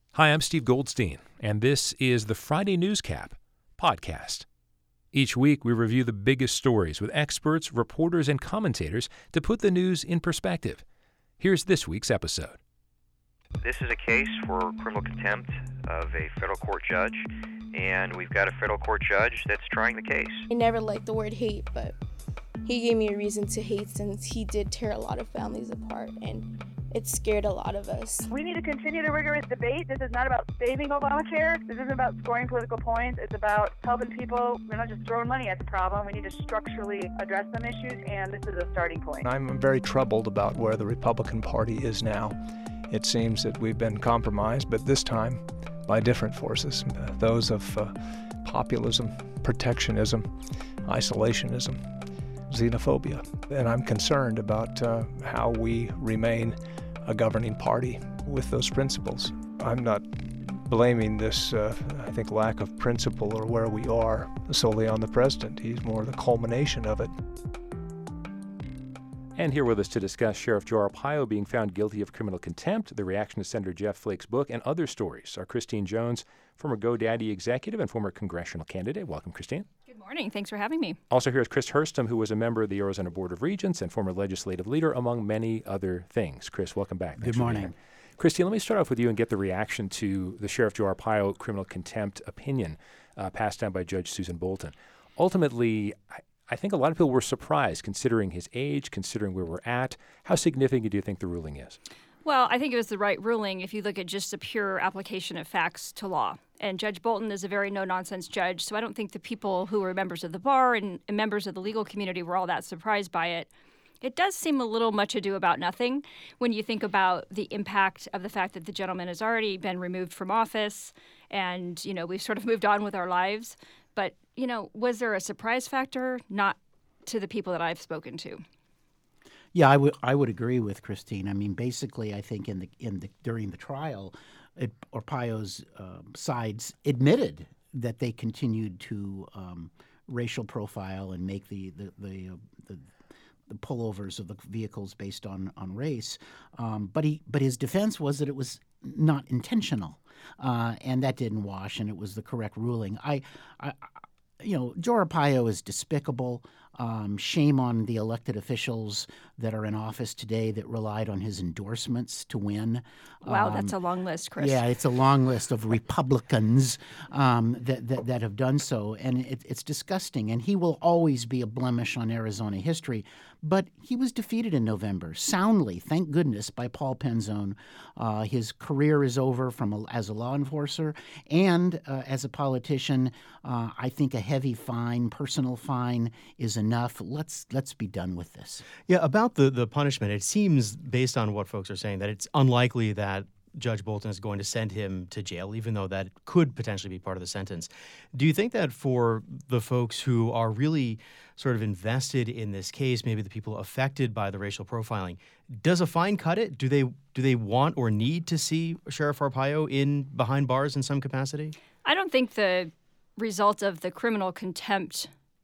Hi, I'm Steve Goldstein, and this is the Friday Newscap podcast. Each week, we review the biggest stories with experts, reporters, and commentators to put the news in perspective. Here's this week's episode. This is a case for criminal contempt of a federal court judge, and we've got a federal court judge that's trying the case. I never liked the word hate, but he gave me a reason to hate since he did tear a lot of families apart, and it scared a lot of us. We need to continue the rigorous debate. This is not about saving Obamacare. This isn't about scoring political points. It's about helping people. We're not just throwing money at the problem. We need to structurally address some issues, and this is a starting point. I'm very troubled about where the Republican Party is now. It seems that we've been compromised, but this time by different forces, those of populism, protectionism, isolationism, xenophobia. And I'm concerned about how we remain a governing party with those principles. I'm not blaming this, lack of principle or where we are solely on the president. He's more the culmination of it. And here with us to discuss Sheriff Joe Arpaio being found guilty of criminal contempt, the reaction to Senator Jeff Flake's book, and other stories are Christine Jones, former GoDaddy executive and former congressional candidate. Welcome, Christine. Good morning. Thanks for having me. Also here is Chris Hurstum, who was a member of the Arizona Board of Regents and former legislative leader, among many other things. Chris, welcome back. Thanks Good morning. Christine, let me start off with you and get the reaction to the Sheriff Joe Arpaio criminal contempt opinion passed down by Judge Susan Bolton. Ultimately, I think a lot of people were surprised, considering his age, considering where we're at. How significant do you think the ruling is? Well, I think it was the right ruling if you look at just the pure application of facts to law. And Judge Bolton is a very no-nonsense judge, so I don't think the people who were members of the bar and members of the legal community were all that surprised by it. It does seem a little much ado about nothing when you think about the impact of the fact that the gentleman has already been removed from office and, we've sort of moved on with our lives. But, was there a surprise factor? Not to the people that I've spoken to. Yeah, I would agree with Christine. I mean, basically, I think during the trial, Arpaio's sides admitted that they continued to racial profile and make the pullovers of the vehicles based on race. But his defense was that it was not intentional, and that didn't wash, and it was the correct ruling. Joe Arpaio is despicable. Shame on the elected officials that are in office today that relied on his endorsements to win. Wow, that's a long list, Chris. Yeah, it's a long list of Republicans that have done so, and it's disgusting. And he will always be a blemish on Arizona history. But he was defeated in November, soundly, thank goodness, by Paul Penzone. His career is over as a law enforcer and as a politician. I think a heavy fine, personal fine, is enough. Let's be done with this. Yeah, about the punishment, it seems, based on what folks are saying, that it's unlikely that Judge Bolton is going to send him to jail, even though that could potentially be part of the sentence. Do you think that for the folks who are really sort of invested in this case, maybe the people affected by the racial profiling, does a fine cut it? Do they want or need to see Sheriff Arpaio behind bars in some capacity? I don't think the result of the criminal contempt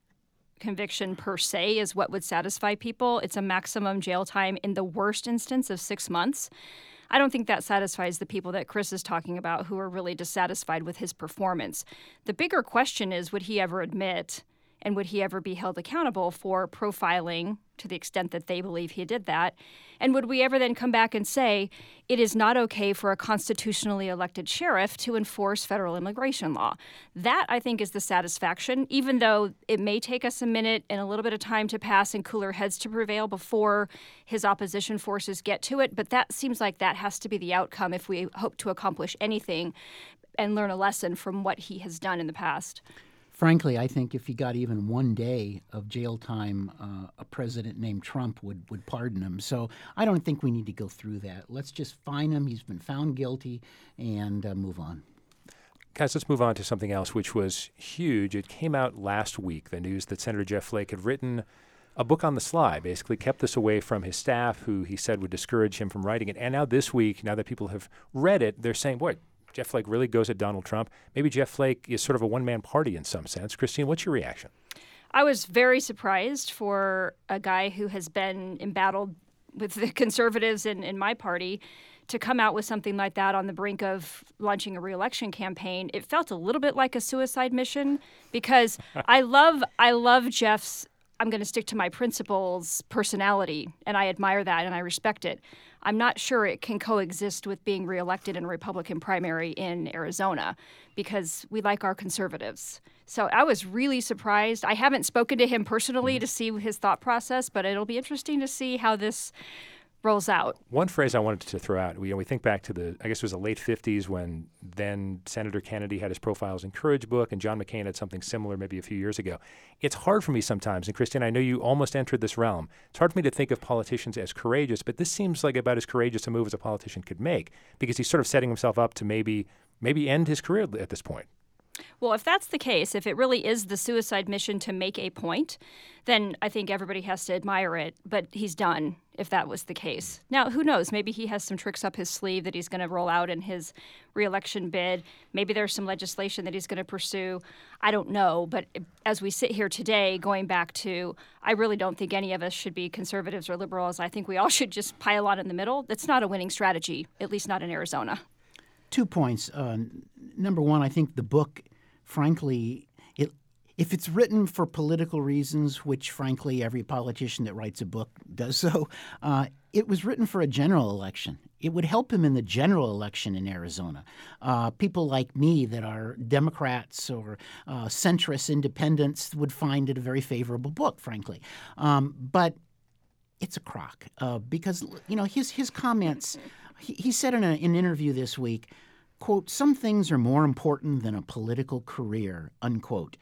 conviction per se is what would satisfy people. It's a maximum jail time in the worst instance of 6 months. I don't think that satisfies the people that Chris is talking about who are really dissatisfied with his performance. The bigger question is, would he ever admit and would he ever be held accountable for profiling to the extent that they believe he did that? And would we ever then come back and say it is not okay for a constitutionally elected sheriff to enforce federal immigration law? That, I think, is the satisfaction, even though it may take us a minute and a little bit of time to pass and cooler heads to prevail before his opposition forces get to it. But that seems like that has to be the outcome if we hope to accomplish anything and learn a lesson from what he has done in the past. Frankly, I think if he got even 1 day of jail time, a president named Trump would pardon him. So I don't think we need to go through that. Let's just fine him. He's been found guilty and move on. Guys, let's move on to something else, which was huge. It came out last week, the news that Senator Jeff Flake had written a book on the sly, basically kept this away from his staff, who he said would discourage him from writing it. And now this week, now that people have read it, they're saying, boy, Jeff Flake really goes at Donald Trump. Maybe Jeff Flake is sort of a one-man party in some sense. Christine, what's your reaction? I was very surprised for a guy who has been embattled with the conservatives in my party to come out with something like that on the brink of launching a re-election campaign, it felt a little bit like a suicide mission, because I love Jeff's, I'm going to stick to my principles, personality, and I admire that and I respect it. I'm not sure it can coexist with being reelected in a Republican primary in Arizona, because we like our conservatives. So I was really surprised. I haven't spoken to him personally to see his thought process, but it'll be interesting to see how this rolls out. One phrase I wanted to throw out, we think back to I guess it was the late 50s when then Senator Kennedy had his Profiles in Courage book, and John McCain had something similar maybe a few years ago. It's hard for me sometimes, and Christine, I know you almost entered this realm. It's hard for me to think of politicians as courageous, but this seems like about as courageous a move as a politician could make, because he's sort of setting himself up to maybe end his career at this point. Well, if that's the case, if it really is the suicide mission to make a point, then I think everybody has to admire it. But he's done, if that was the case. Now, who knows? Maybe he has some tricks up his sleeve that he's going to roll out in his re-election bid. Maybe there's some legislation that he's going to pursue. I don't know. But as we sit here today, going back to, I really don't think any of us should be conservatives or liberals. I think we all should just pile on in the middle. That's not a winning strategy, at least not in Arizona. 2 points. Number one, I think the book, frankly, if it's written for political reasons, which, frankly, every politician that writes a book does so, it was written for a general election. It would help him in the general election in Arizona. People like me that are Democrats or centrist independents would find it a very favorable book, frankly. But it's a crock because, his comments, he said in an interview this week, quote, "Some things are more important than a political career," unquote.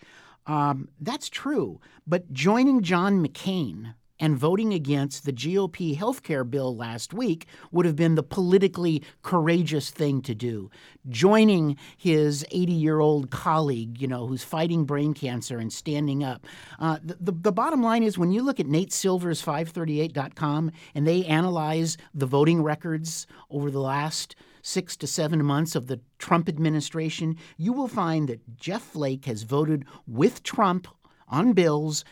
That's true, but joining John McCain and voting against the GOP healthcare bill last week would have been the politically courageous thing to do. Joining his 80-year-old colleague, who's fighting brain cancer and standing up. The bottom line is when you look at Nate Silver's 538.com and they analyze the voting records over the last 6 to 7 months of the Trump administration, you will find that Jeff Flake has voted with Trump on bills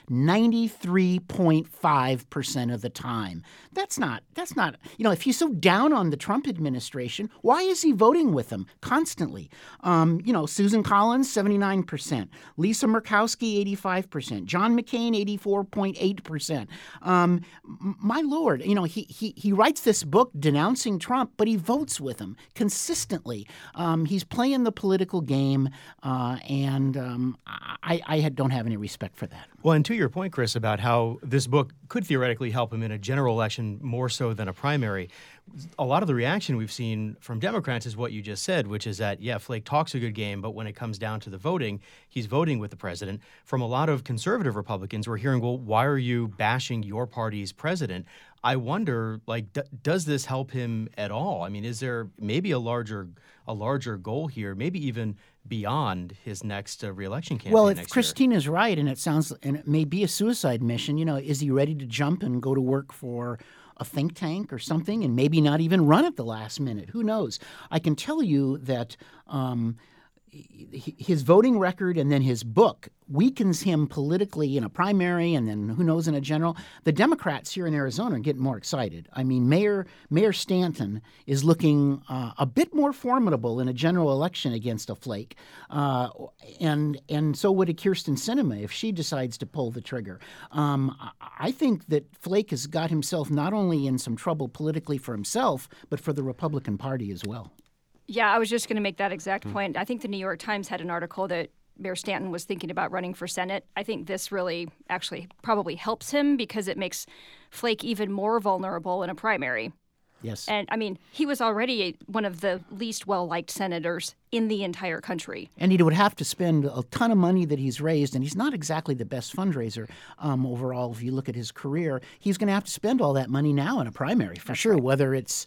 93.5% of the time. That's not, if he's so down on the Trump administration, why is he voting with them constantly? Susan Collins, 79%. Lisa Murkowski, 85%. John McCain, 84.8%. My Lord, he writes this book denouncing Trump, but he votes with him consistently. He's playing the political game, and I don't have any respect for that. Well, and to your point, Chris, about how this book could theoretically help him in a general election more so than a primary, a lot of the reaction we've seen from Democrats is what you just said, which is that, Flake talks a good game, but when it comes down to the voting, he's voting with the president. From a lot of conservative Republicans, we're hearing, well, why are you bashing your party's president? I wonder, does this help him at all? I mean, is there maybe a larger goal here, maybe even beyond his next re-election campaign? Well, if Christina's right, and it may be a suicide mission, is he ready to jump and go to work for a think tank or something and maybe not even run at the last minute? Who knows? I can tell you that his voting record and then his book weakens him politically in a primary and then who knows in a general. The Democrats here in Arizona are getting more excited. I mean, Mayor Stanton is looking a bit more formidable in a general election against a Flake, and so would a Kyrsten Sinema if she decides to pull the trigger. I think that Flake has got himself not only in some trouble politically for himself, but for the Republican Party as well. Yeah, I was just going to make that exact point. I think the New York Times had an article that Mayor Stanton was thinking about running for Senate. I think this really actually probably helps him because it makes Flake even more vulnerable in a primary. Yes. And, I mean, he was already one of the least well-liked senators in the entire country. And he would have to spend a ton of money that he's raised, and he's not exactly the best fundraiser overall. If you look at his career, he's going to have to spend all that money now in a primary, for sure, right. Whether it's,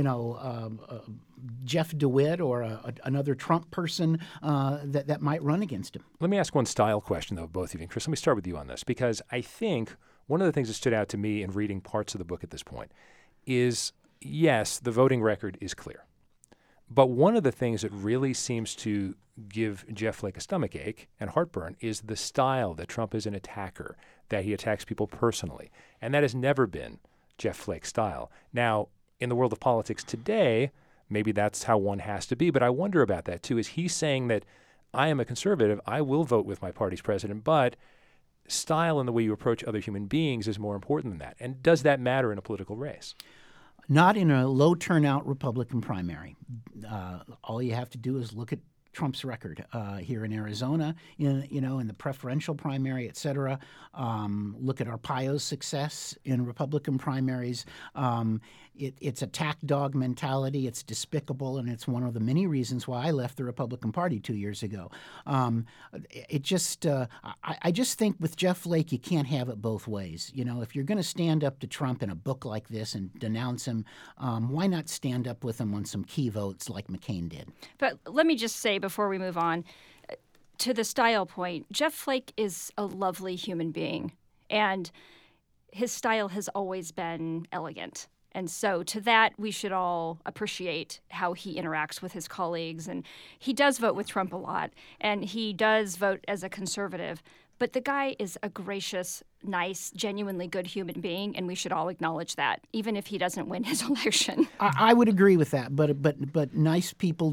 Jeff DeWitt or another Trump person that might run against him. Let me ask one style question, though, both of you. And Chris, let me start with you on this, because I think one of the things that stood out to me in reading parts of the book at this point is, yes, the voting record is clear. But one of the things that really seems to give Jeff Flake a stomachache and heartburn is the style that Trump is an attacker, that he attacks people personally. And that has never been Jeff Flake's style. Now, in the world of politics today, maybe that's how one has to be. But I wonder about that, too. Is he saying that I am a conservative, I will vote with my party's president, but style and the way you approach other human beings is more important than that? And does that matter in a political race? Not in a low turnout Republican primary. All you have to do is look at Trump's record here in Arizona, in the preferential primary, et cetera. Look at Arpaio's success in Republican primaries. It's attack dog mentality. It's despicable, and it's one of the many reasons why I left the Republican Party 2 years ago. I just think with Jeff Flake, you can't have it both ways. If you're going to stand up to Trump in a book like this and denounce him, why not stand up with him on some key votes like McCain did? But let me just say before we move on, to the style point, Jeff Flake is a lovely human being, and his style has always been elegant. And so to that, we should all appreciate how he interacts with his colleagues. And he does vote with Trump a lot, and he does vote as a conservative. But the guy is a gracious, nice, genuinely good human being, and we should all acknowledge that, even if he doesn't win his election. I would agree with that, but nice people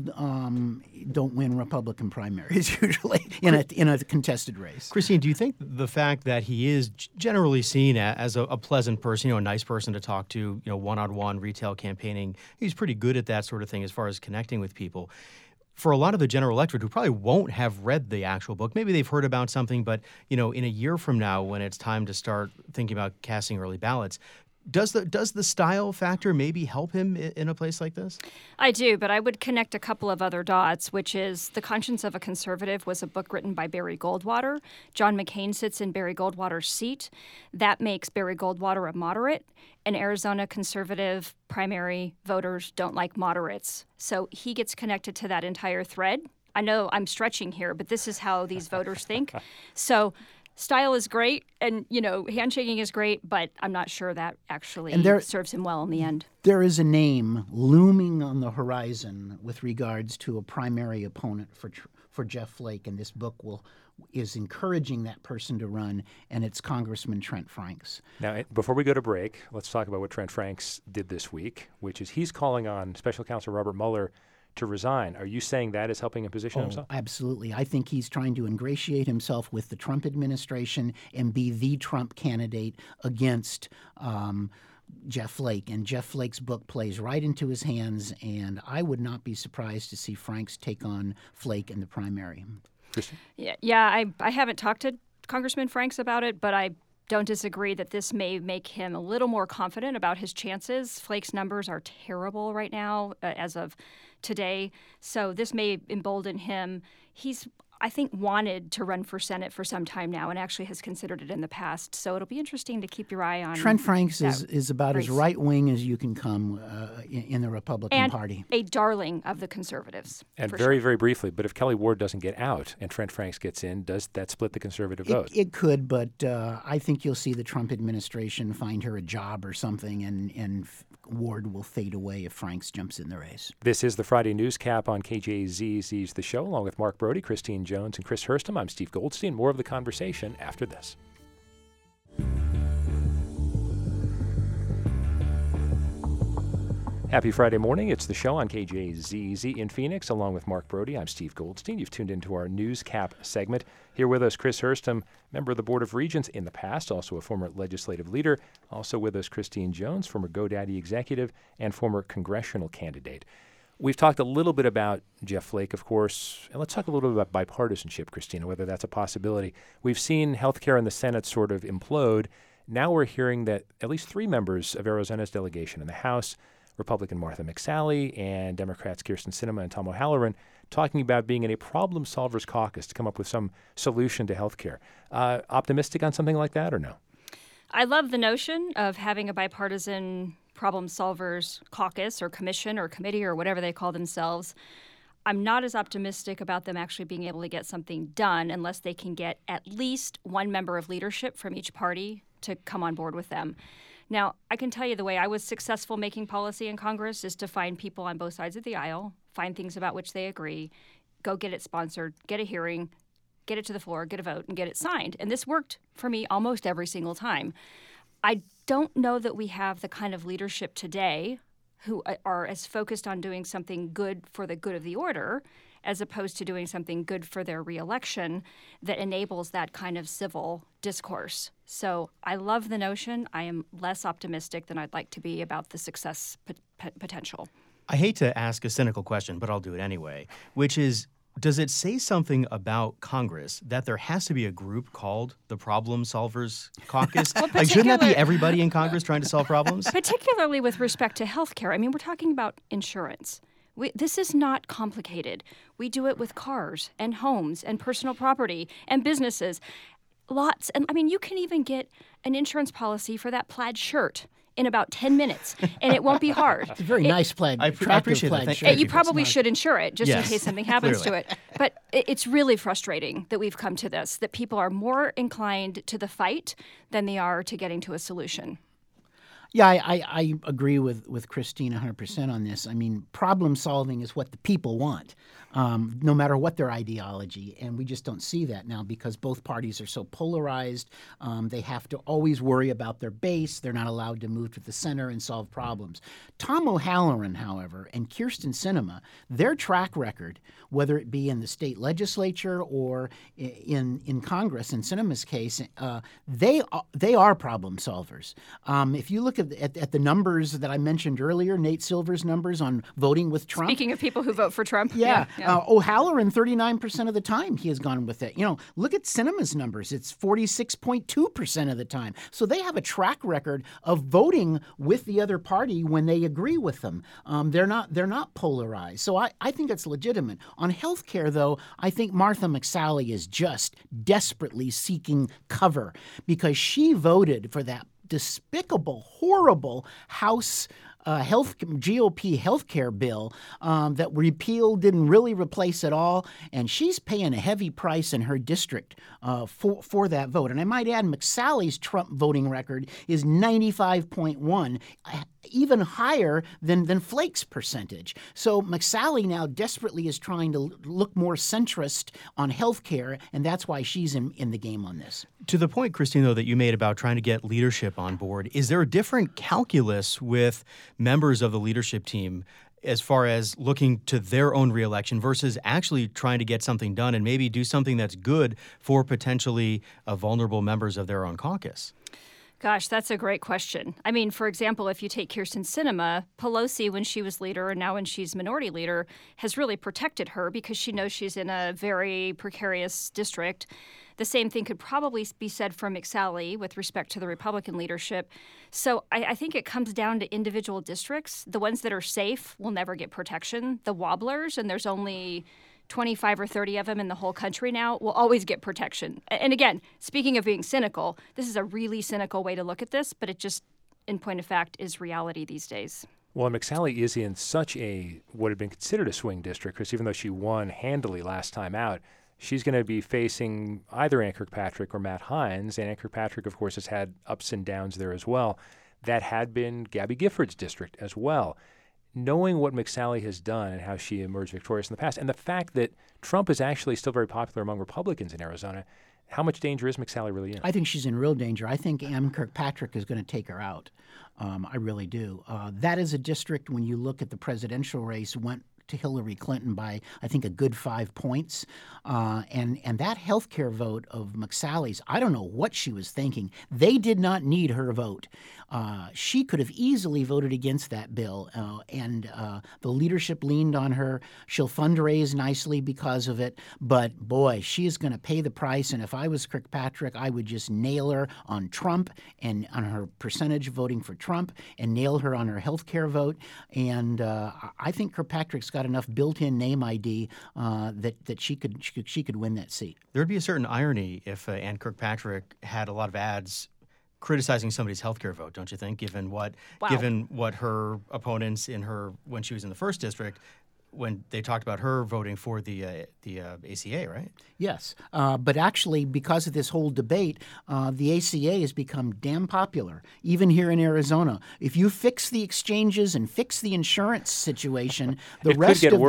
don't win Republican primaries usually in a contested race. Christine, do you think the fact that he is generally seen as a pleasant person, a nice person to talk to, one-on-one retail campaigning, he's pretty good at that sort of thing as far as connecting with people? For a lot of the general electorate who probably won't have read the actual book, maybe they've heard about something, but in a year from now, when it's time to start thinking about casting early ballots, does the style factor maybe help him in a place like this? I do, but I would connect a couple of other dots, which is The Conscience of a Conservative was a book written by Barry Goldwater. John McCain sits in Barry Goldwater's seat. That makes Barry Goldwater a moderate, and Arizona conservative primary voters don't like moderates. So he gets connected to that entire thread. I know I'm stretching here, but this is how these voters think. So style is great, and, handshaking is great, but I'm not sure that actually serves him well in the end. There is a name looming on the horizon with regards to a primary opponent for Jeff Flake, and this book is encouraging that person to run, and it's Congressman Trent Franks. Now, before we go to break, let's talk about what Trent Franks did this week, which is he's calling on Special Counsel Robert Mueller to resign. Are you saying that is helping him position himself? Absolutely. I think he's trying to ingratiate himself with the Trump administration and be the Trump candidate against Jeff Flake. And Jeff Flake's book plays right into his hands, and I would not be surprised to see Franks take on Flake in the primary. Kristen? Yeah. I haven't talked to Congressman Franks about it, but I don't disagree that this may make him a little more confident about his chances. Flake's numbers are terrible right now as of today, so this may embolden him. He's, I think, wanted to run for Senate for some time now and actually has considered it in the past. So it'll be interesting to keep your eye on. Trent Franks is about as right-wing as you can come in the Republican Party. A darling of the conservatives. And very, very briefly, but if Kelly Ward doesn't get out and Trent Franks gets in, does that split the conservative vote? It could, but I think you'll see the Trump administration find her a job or something, and Ward will fade away if Franks jumps in the race. This is the Friday Newscap on KJZZ's The Show, along with Mark Brody, Christine Jones, and Chris Hurstum. I'm Steve Goldstein. More of the conversation after this. Happy Friday morning. It's The Show on KJZZ in Phoenix, along with Mark Brody. I'm Steve Goldstein. You've tuned into our Newscap segment. Here with us, Chris Hurstum, member of the Board of Regents in the past, also a former legislative leader. Also with us, Christine Jones, former GoDaddy executive and former congressional candidate. We've talked a little bit about Jeff Flake, of course, and let's talk a little bit about bipartisanship, Christina, whether that's a possibility. We've seen healthcare in the Senate sort of implode. Now we're hearing that at least 3 members of Arizona's delegation in the House, Republican Martha McSally and Democrats Kyrsten Sinema and Tom O'Halloran, talking about being in a problem solvers caucus to come up with some solution to healthcare. Optimistic on something like that or no? I love the notion of having a bipartisan problem solvers caucus or commission or committee or whatever they call themselves. I'm not as optimistic about them actually being able to get something done unless they can get at least one member of leadership from each party to come on board with them. Now, I can tell you the way I was successful making policy in Congress is to find people on both sides of the aisle, find things about which they agree, go get it sponsored, get a hearing, get it to the floor, get a vote, and get it signed. And this worked for me almost every single time. I don't know that we have the kind of leadership today who are as focused on doing something good for the good of the order as opposed to doing something good for their reelection that enables that kind of civil discourse. So I love the notion. I am less optimistic than I'd like to be about the success potential. I hate to ask a cynical question, but I'll do it anyway, which is, does it say something about Congress that there has to be a group called the Problem Solvers Caucus? Like, shouldn't that be everybody in Congress trying to solve problems? Particularly with respect to health care. I mean, we're talking about insurance. This is not complicated. We do it with cars and homes and personal property and businesses. Lots. And I mean, you can even get an insurance policy for that plaid shirt in about 10 minutes, and it won't be hard. It's a very nice plaid. I appreciate plaid that. shirt. You probably should insure it just in Yes, case something happens clearly. to it. But it's really frustrating that we've come to this, that people are more inclined to the fight than they are to getting to a solution. Yeah, I agree with Christine 100% on this. I mean, problem solving is what the people want, no matter what their ideology. And we just don't see that now because both parties are so polarized. They have to always worry about their base. They're not allowed to move to the center and solve problems. Tom O'Halloran, however, and Kyrsten Sinema, their track record, whether it be in the state legislature or in Congress, in Sinema's case, they are problem solvers. If you look at the numbers that I mentioned earlier, Nate Silver's numbers on voting with Trump. Speaking of people who vote for Trump. Yeah. O'Halloran, 39% of the time he has gone with it. You know, look at Sinema's numbers. It's 46.2% of the time. So they have a track record of voting with the other party when they agree with them. They're not polarized. So I think it's legitimate. On health care, though, I think Martha McSally is just desperately seeking cover because she voted for that despicable, horrible House GOP health care bill that repealed, didn't really replace at all, and she's paying a heavy price in her district for that vote. And I might add, McSally's Trump voting record is 95.1, even higher than Flake's percentage. So McSally now desperately is trying to look more centrist on health care, and that's why she's in the game on this. To the point, Christine, though, that you made about trying to get leadership on board, is there a different calculus with members of the leadership team as far as looking to their own reelection versus actually trying to get something done and maybe do something that's good for potentially vulnerable members of their own caucus? Gosh, that's a great question. I mean, for example, if you take Kyrsten Sinema, Pelosi, when she was leader and now when she's minority leader, has really protected her because she knows she's in a very precarious district. The same thing could probably be said for McSally with respect to the Republican leadership. So I think it comes down to individual districts. The ones that are safe will never get protection. The wobblers, and there's only 25 or 30 of them in the whole country now, will always get protection. And again, speaking of being cynical, this is a really cynical way to look at this, but it just, in point of fact, is reality these days. Well, McSally is in such what had been considered a swing district, because even though she won handily last time out, she's going to be facing either Ann Kirkpatrick or Matt Hines. And Ann Kirkpatrick, of course, has had ups and downs there as well. That had been Gabby Gifford's district as well. Knowing what McSally has done and how she emerged victorious in the past, and the fact that Trump is actually still very popular among Republicans in Arizona, how much danger is McSally really in? I think she's in real danger. I think Ann Kirkpatrick is going to take her out. I really do. That is a district, when you look at the presidential race, went to Hillary Clinton by, I think, a good 5 points. And that health care vote of McSally's, I don't know what she was thinking. They did not need her vote. She could have easily voted against that bill, and the leadership leaned on her. She'll fundraise nicely because of it, but boy, she is going to pay the price. And if I was Kirkpatrick, I would just nail her on Trump and on her percentage voting for Trump, and nail her on her health care vote. And I think Kirkpatrick's got enough built-in name ID that she could win that seat. There'd be a certain irony if Ann Kirkpatrick had a lot of ads criticizing somebody's healthcare vote, don't you think? Given what her opponents when she was in the first district, when they talked about her voting for the ACA, right? Yes, but actually, because of this whole debate, the ACA has become damn popular, even here in Arizona. If you fix the exchanges and fix the insurance situation, the rest of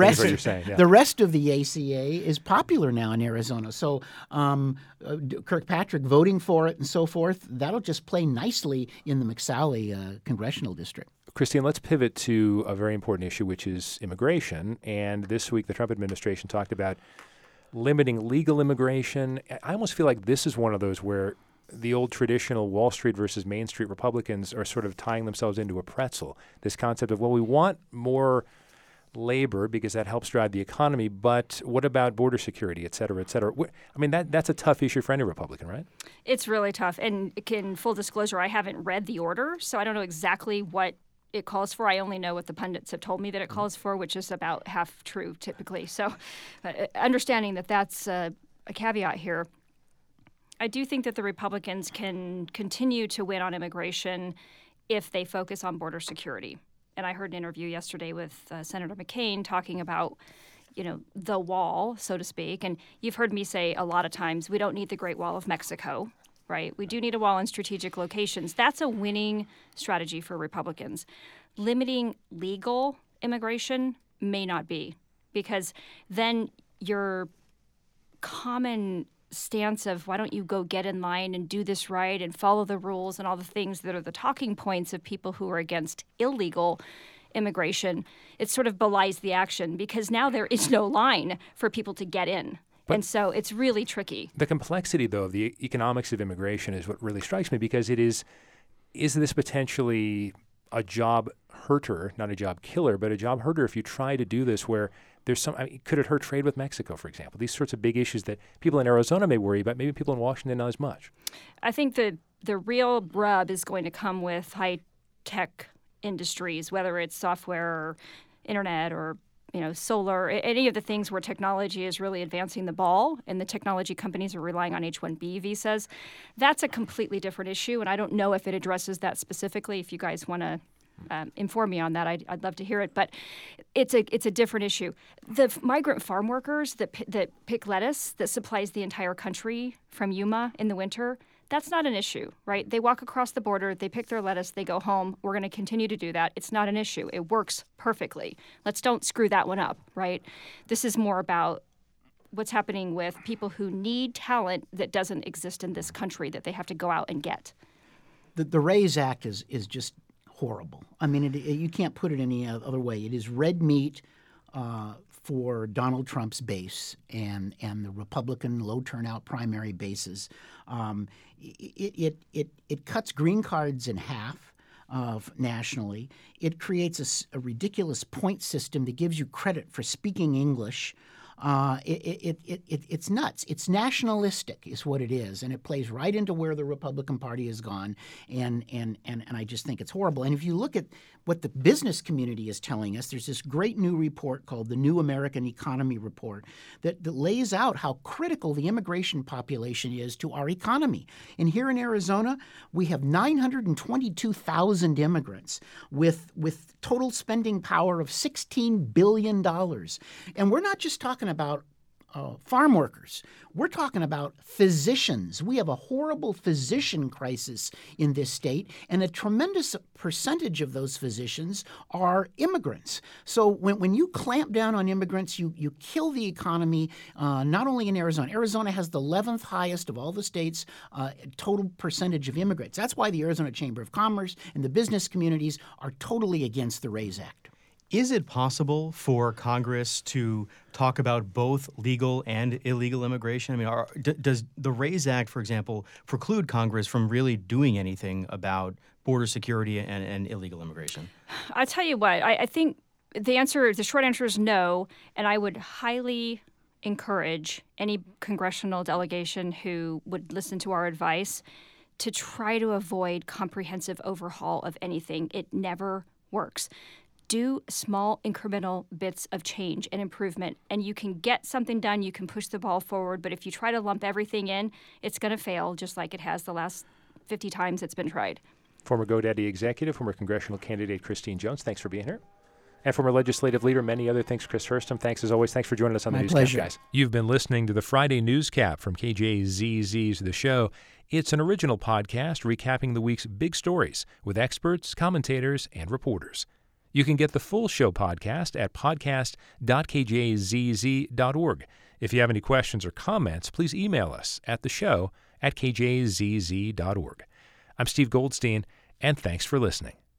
the ACA is popular now in Arizona. So Kirkpatrick voting for it and so forth, that'll just play nicely in the McSally congressional district. Christine, let's pivot to a very important issue, which is immigration. And this week, the Trump administration talked about limiting legal immigration. I almost feel like this is one of those where the old traditional Wall Street versus Main Street Republicans are sort of tying themselves into a pretzel. This concept of, well, we want more labor because that helps drive the economy, but what about border security, et cetera, et cetera? I mean, that's a tough issue for any Republican, right? It's really tough. And in full disclosure, I haven't read the order, so I don't know exactly what it calls for. I only know what the pundits have told me that it calls for, which is about half true typically. So understanding that that's a caveat here, I do think that the Republicans can continue to win on immigration if they focus on border security. And I heard an interview yesterday with Senator McCain talking about, the wall, so to speak. And you've heard me say a lot of times, we don't need the Great Wall of Mexico, right? We do need a wall in strategic locations. That's a winning strategy for Republicans. Limiting legal immigration may not be, because then your common stance of why don't you go get in line and do this right and follow the rules and all the things that are the talking points of people who are against illegal immigration, it sort of belies the action, because now there is no line for people to get in. And so it's really tricky. The complexity, though, of the economics of immigration is what really strikes me, because it is this potentially a job hurter, not a job killer, but a job hurter if you try to do this where there's could it hurt trade with Mexico, for example? These sorts of big issues that people in Arizona may worry about, maybe people in Washington not as much. I think the real rub is going to come with high-tech industries, whether it's software or internet or solar, any of the things where technology is really advancing the ball and the technology companies are relying on H-1B visas. That's a completely different issue, and I don't know if it addresses that specifically. If you guys want to inform me on that, I'd love to hear it. But it's a different issue. The migrant farm workers that pick lettuce that supplies the entire country from Yuma in the winter, that's not an issue, right? They walk across the border, they pick their lettuce, they go home. We're going to continue to do that. It's not an issue. It works perfectly. Let's don't screw that one up, right? This is more about what's happening with people who need talent that doesn't exist in this country that they have to go out and get. The RAISE Act is just horrible. I mean, you can't put it any other way. It is red meat for Donald Trump's base and the Republican low turnout primary bases. It cuts green cards in half nationally. It creates a ridiculous point system that gives you credit for speaking English. It's nuts. It's nationalistic is what it is, and it plays right into where the Republican Party has gone, and I just think it's horrible. And if you look at what the business community is telling us, there's this great new report called the New American Economy Report that lays out how critical the immigration population is to our economy. And here in Arizona, we have 922,000 immigrants with total spending power of $16 billion. And we're not just talking about farm workers. We're talking about physicians. We have a horrible physician crisis in this state, and a tremendous percentage of those physicians are immigrants. So when you clamp down on immigrants, you kill the economy, not only in Arizona. Arizona has the 11th highest of all the states total percentage of immigrants. That's why the Arizona Chamber of Commerce and the business communities are totally against the RAISE Act. Is it possible for Congress to talk about both legal and illegal immigration? I mean, does the RAISE Act, for example, preclude Congress from really doing anything about border security and illegal immigration? I'll tell you what, I think the short answer is no, and I would highly encourage any congressional delegation who would listen to our advice to try to avoid comprehensive overhaul of anything. It never works. Do small incremental bits of change and improvement, and you can get something done. You can push the ball forward, but if you try to lump everything in, it's going to fail just like it has the last 50 times it's been tried. Former GoDaddy executive, former congressional candidate Christine Jones, thanks for being here. And former legislative leader, many other thanks, Chris Hurston. Thanks as always. Thanks for joining us on the Newscap, guys. You've been listening to the Friday Newscap from KJZZ's The Show. It's an original podcast recapping the week's big stories with experts, commentators, and reporters. You can get the full show podcast at podcast.kjzz.org. If you have any questions or comments, please email us at theshow@kjzz.org. I'm Steve Goldstein, and thanks for listening.